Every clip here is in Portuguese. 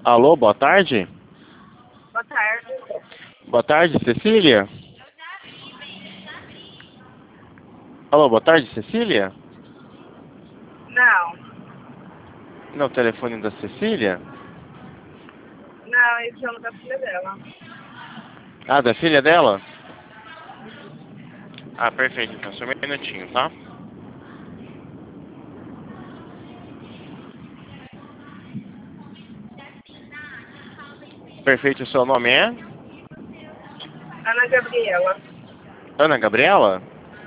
Alô, boa tarde. Boa tarde. Boa tarde, Cecília. Alô, boa tarde, Cecília. Não. Não, o telefone da Cecília? Não, esse é o nome da filha dela. Ah, da filha dela? Ah, perfeito, então, só um minutinho, tá? Perfeito, o seu nome é? Ana Gabriela. Ana Gabriela?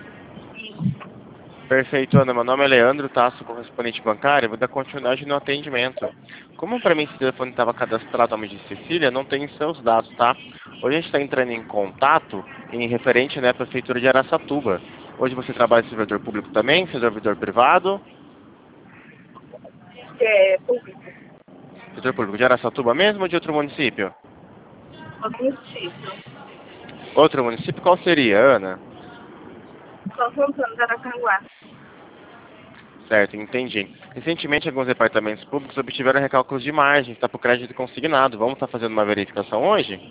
Perfeito, Ana. Meu nome é Leandro, tá? Sou correspondente bancário. Vou dar continuidade no atendimento. Como para mim esse telefone estava cadastrado ao nome de Cecília, não tem seus dados, tá? Hoje a gente está entrando em contato em referente, né, à Prefeitura de Araçatuba. Hoje você trabalha em servidor público também, servidor privado? Que é público. Servidor público de Araçatuba mesmo ou de outro município? Outro município. Outro município, qual seria, Ana? São Santana de Aracanguá. Certo, entendi. Recentemente, alguns departamentos públicos obtiveram recálculos de margem, está para o crédito consignado. Vamos estar fazendo uma verificação hoje?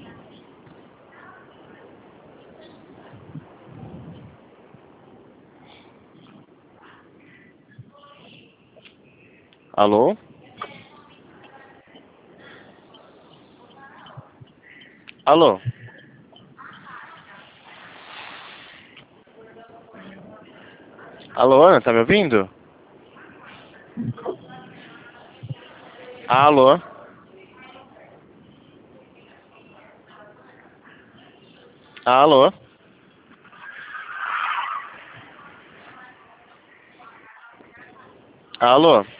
Alô? Alô? Alô, Ana, tá me ouvindo? Alô? Alô? Alô?